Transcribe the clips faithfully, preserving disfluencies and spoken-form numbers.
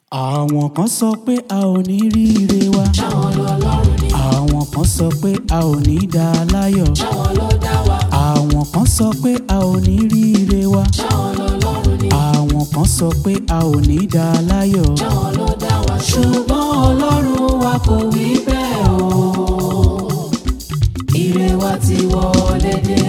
Àwọn kan sọ pé a ò ní rí ire wa. Ṣáwọn lọ́lọ́run ni. Àwọn kan sọ pé a ò ní dá láyọ̀. Ṣáwọn ló dá wa. Àwọn kan sọ pé a ò ní rí ire wa. Ṣáwọn lọ́lọ́run ni. Àwọn kan sọ pé a ò ní dá láyọ̀. Ṣáwọn ló dá wa. Ṣùgbọ́n Ọlọ́run wa kò wí bẹ́ẹ̀ o. Ire wa ti wọlé dé.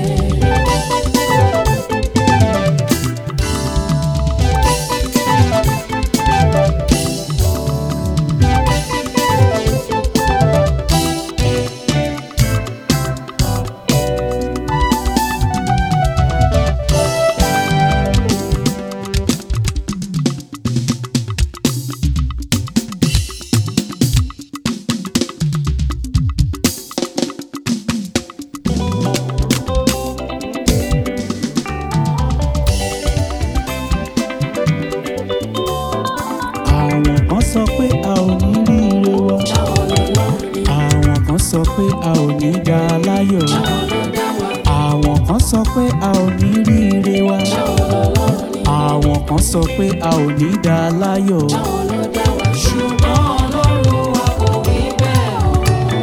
Àwọn kan sọ pé a ò ní rí ire wa. Ṣáwọn lọ́lọ́run ni. Àwọn kan sọ pé a ò ní dá láyọ̀. Ṣáwọn ló dá wa. Àwọn kan sọ pé a ò ní rí ire wa. Ṣáwọn lọ́lọ́run ni. Àwọn kan sọ pé a ò ní dá láyọ̀. Ṣáwọn ló dá wa. Ṣùgbọ́n Ọlọ́run wa kò wí bẹ́ẹ̀ o.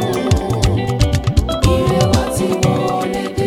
Ire wa ti wọlé dé.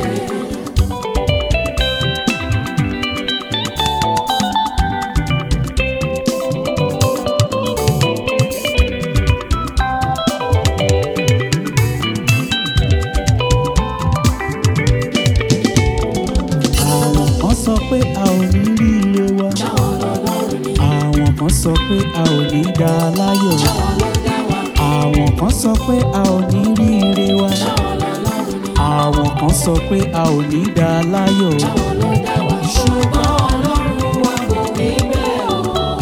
Àwọn kan sọ pé a ò ní rí ire wa. Ṣáwọn lọ́lọ́run ni. Àwọn kan sọ pé a ò ní dá láyọ̀. Ṣáwọn ló dá wa. Àwọn kan sọ pé a ò ní rí ire wa. Ṣáwọn lọ́lọ́run ni. Àwọn kan sọ pé a ò ní dá láyọ̀. Ṣáwọn ló dá wa. Ṣùgbọ́n Ọlọ́run wa kò wí bẹ́ẹ̀ o.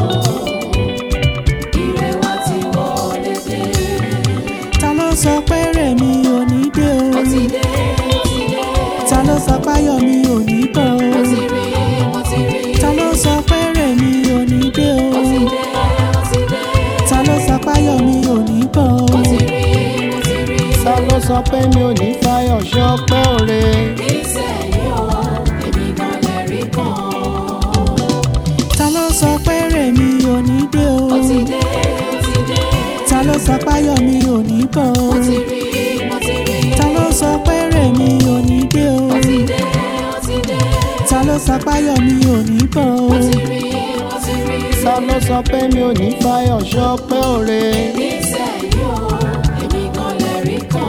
Ire wa ti wọlé dé. Ta ló sọ pé rèmi ò ní dé Ó o? ti dé, ó ti dé. Ta ló sọ páyọ̀ mi ò ní bọ̀ o? Mo ti rí, mo ti rí. Ta ló sọ pé rèmi ò ní dé o? Ó ti dé, ó ti dé. Ta ló sọ páyọ̀ mi ò ní bọ̀ o? Mo ti rí, mo ti rí. Ta ló sọ pé mi ò ní fáyọ̀ ṣọpẹ́ òre? Nísẹ̀yìn o, èmi gan lè rí kan. Ta ló sọ pé rèmi ò ní dé o? Ó ti dé, ó ti dé. Ta ló sọ páyọ̀ mi ò ní bọ̀ o? Mo ti rí, mo ti rí. Ta ló sọ pé rèmi ò ní dé o? Ó ti dé, ó ti dé. Ta ló sọ páyọ̀ mi ò ní bọ̀ o? Mo ti rí, mo ti rí. Ta ló sọ pé mi ò ní fáyọ̀ ṣọpẹ́ òre? Nísẹ̀yìn o, èmi gan lè rí kan.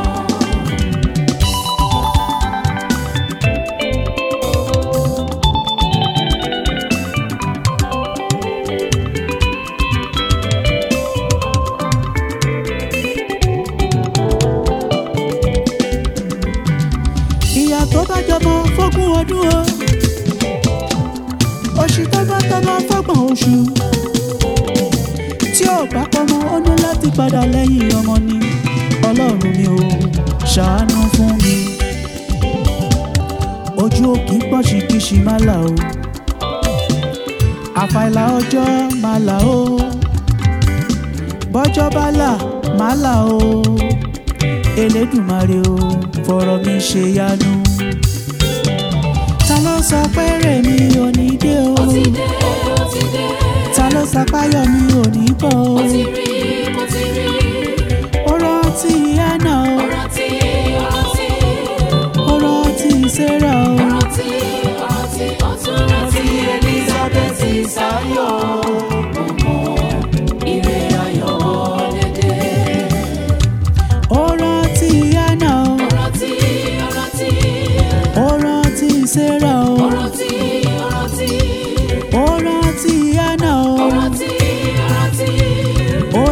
Ìyà tó bá jọmọ fógún ọdún o, oṣù tó bá tọmọ fọ́gbọ̀n oṣù, tí ò bá pọmọ ó ní láti padà lẹ́yìn ọmọ ni. Ọlọ́run mi ò ṣàánú fún mi. Ojú òkè pọ̀ṣìkìṣì má là o, àfàìlà ọjọ́ má là o, bọ́jọ́ bá là má là o. Elédùmarè o, fọ̀rọ̀ mi ṣe yanu. Ta ló sọ pé rèmi ò ní dé o? Ó ti dé, ó ti dé. Ta ló sọ páyọ̀ mi ò ní bọ̀ o? Mo ti rí, mo ti rí. Ó rántí Hánà o, Ó rántí, ó rántí. ó rántí Sárà o. Ó rántí, ó rántí. Ó tún rántí Elizabeth Sáyọ̀. Ọmọ ire ayọ̀ wọlé dé. Ó rántí Hánà o, Ó rántí, ó rántí. ó rántí Sárà o. Ó rántí, ó rántí. Ó rántí Hánà o, Ó rántí, ó rántí. ó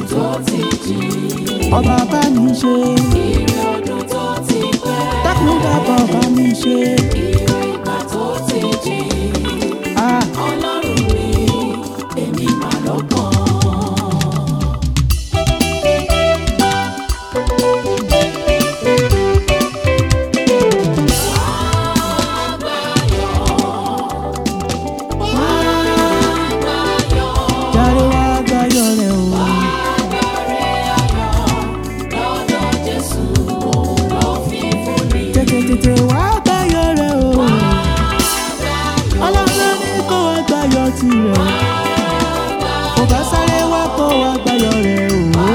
tó ti jì. ọba bá mi ṣe. Ire ọdún tó ti pẹ́. dákun dábọ̀ bá mi ṣe. Ire ìgbà tó ti jì. Ah. Ọlọ́run mi, èmi mà lọ́kàn. Jàre wá gbáyọ̀ rẹ̀ o. Tètè tètè wá gbáyọ̀ rẹ̀ o. Ọlọ́run ní kó wá gbáyọ̀ tirẹ̀. Kò bá sáré wá kó wá gbáyọ̀ rẹ̀ o.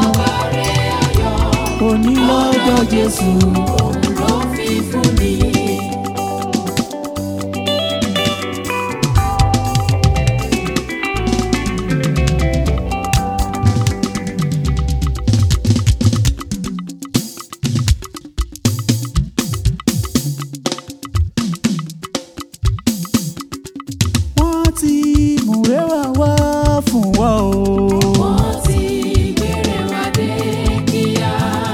Òní lọ́jọ́ Jésù. Wọ́n ti múre wá wá fún wa o. Wọ́n ti gbére wa dé kíá.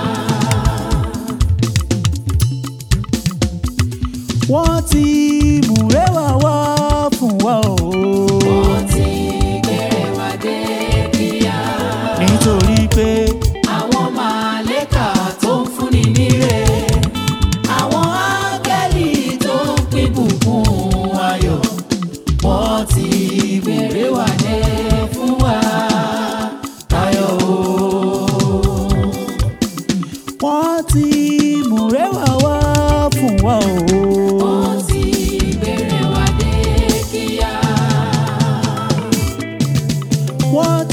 Wọ́n ti múre wá wá fún wa o. Wọ́n ti gbére wa dé kíá. Nítorí pé Àwọn màlẹ́kà tó ń fúnni níre. Àwọn áńgẹ́lì tó ń pín bùkún ayọ̀. Wọ́n ti gbére wa dé fún wa ayọ̀ o. wọ́n ti múre wá wá fún wa o. Wọ́n ti gbére wa dé kíá. Wọ́n